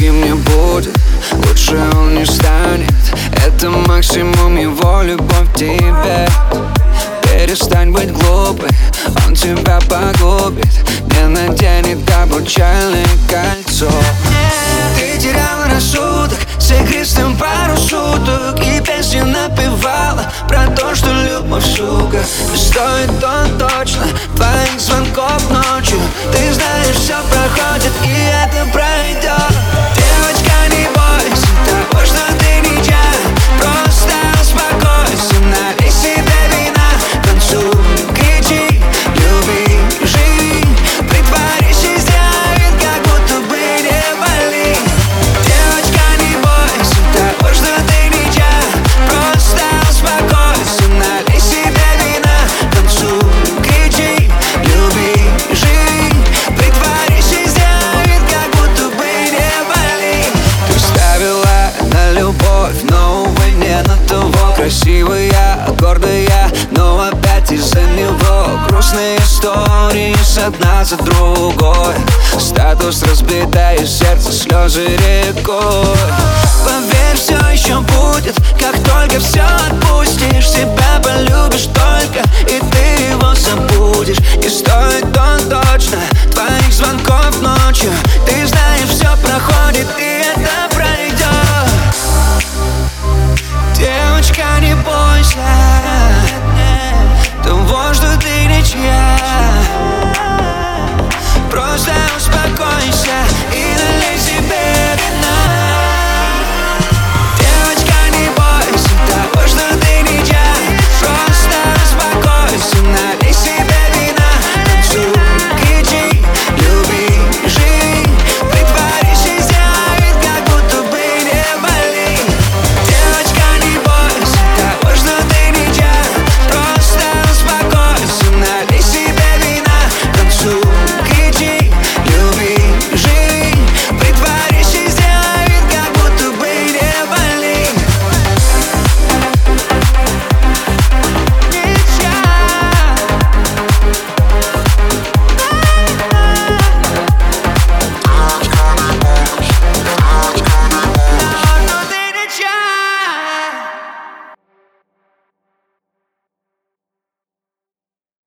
другим не будет, лучше он не станет. Это максимум его любовь к тебе. Перестань быть глупой, он тебя погубит. Не наденет обручальное кольцо. Ты теряла рассудок с игристым пару суток и песни напевала про то, что любовь, сука. Не стоит он точно твоих звонков ночью. Ты знаешь, все проходит и это пройдет. Девочка, не бойся того, что ты ничья. Просто успокойся, налей себе вина. Танцуй, кричи, люби, живи. Притворись и сделай вид, как будто бы не болит. Девочка, не бойся того, что ты ничья. Просто успокойся, налей себе вина. Танцуй, кричи, люби, живи. Притворись и сделай вид, как будто бы не болит. Ты ставила на любовь, но, увы, не на того. Красивая, гордая, но опять из-за него грустные истории с одна за другой. Статус разбитое сердце, слезы рекой. Поверь, все еще будет, как только все отпустишь. Себя полюбишь только, и ты его забудешь. Не стоит он точно твоих звонков ночью. Ты